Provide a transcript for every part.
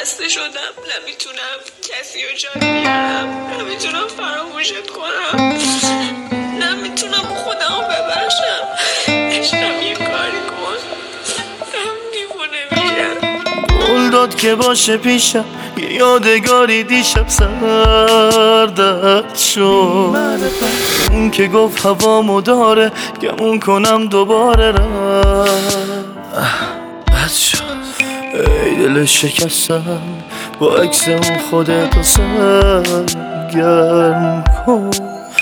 خسته شدم، نمیتونم کسی رو جا بیارم، نمیتونم فراموشت کنم، نمیتونم خودم رو ببخشم. عشقم یه کاری کن، دارم دیوونه میرم. قول داد که باشه پیشم یه یادگاری دیشب سردت شد. اون که گفت هوامو داره گمون کنم دوباره بد شد. ای دل شکستم با عکس اون خودتو سرگرم کن.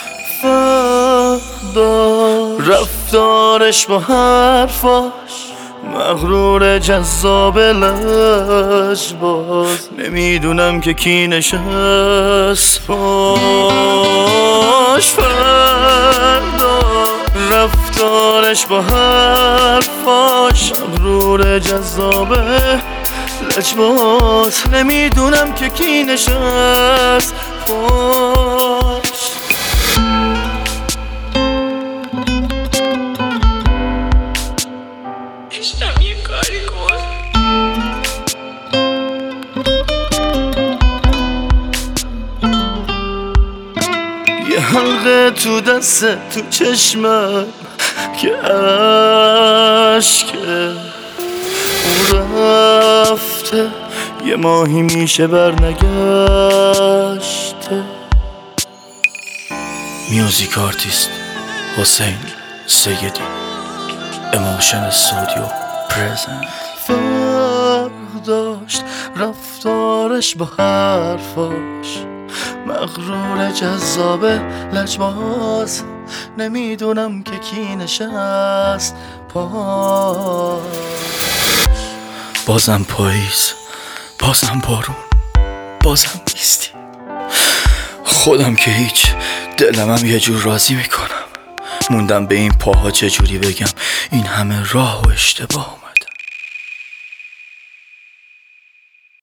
فردا رفتارش با حرفاش مغرور جذاب لجباز، نمیدونم که کی نشست باش. فردا رفتارش با حرفاش مغرور جذاب لجباز، نمیدونم که کی نشست باش. عشقم یه کاری کن. یه حلقه تو دست تو چشمم که عشقه اون رفته، یه ماهی میشه برنگشته. میوزیک آرتیست حسین سیدی، اموشن استودیو پرزنت. فرق داشت رفتارش با حرفاش مغرور جذاب لجباز، نمیدونم که کی نشست پاش. بازم پاییز، بازم بارون، بازم نیستی. خودم که هیچ، دلمم یه جور راضی میکنم. موندم به این پاها چجوری بگم این همه راه و اشتباه.